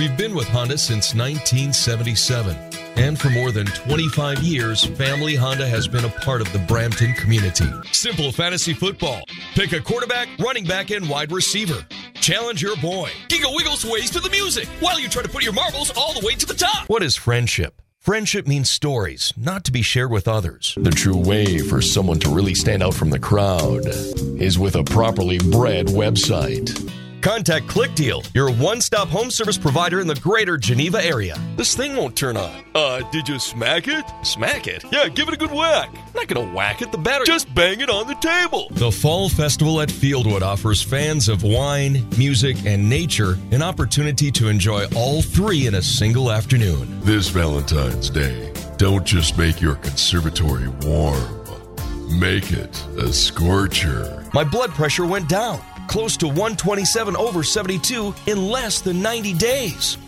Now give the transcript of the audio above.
We've been with Honda since 1977. And for more than 25 years, Family Honda has been a part of the Brampton community. Simple fantasy football. Pick a quarterback, running back, and wide receiver. Challenge your boy. Giggle Wiggles ways to the music while you try to put your marbles all the way to the top. What is friendship? Friendship means stories, not to be shared with others. The true way for someone to really stand out from the crowd is with a properly bred website. Contact ClickDeal, your one-stop home service provider in the greater Geneva area. This thing won't turn on. Did you smack it? Smack it? Yeah, give it a good whack. I'm not going to whack it, the battery. Just bang it on the table. The Fall Festival at Fieldwood offers fans of wine, music, and nature an opportunity to enjoy all three in a single afternoon. This Valentine's Day, don't just make your conservatory warm. Make it a scorcher. My blood pressure went down, close to 127/72 in less than 90 days.